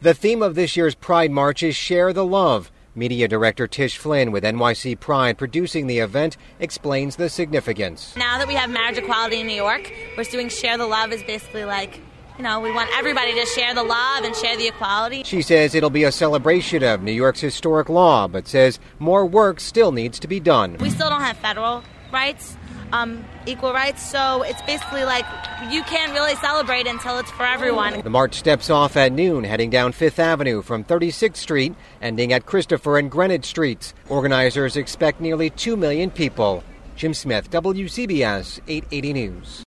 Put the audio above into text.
The theme of this year's Pride March is Share the Love. Media director Tish Flynn with NYC Pride producing the event explains the significance. Now that we have marriage equality in New York, we're doing Share the Love is basically like, we want everybody to share the love and share the equality. She says it'll be a celebration of New York's historic law, but says more work still needs to be done. We still don't have federal rights, equal rights, so it's basically like you can't really celebrate until it's for everyone. The march steps off at noon, heading down Fifth Avenue from 36th Street, ending at Christopher and Greenwich Streets. Organizers expect nearly 2 million people. Jim Smith, WCBS 880 News.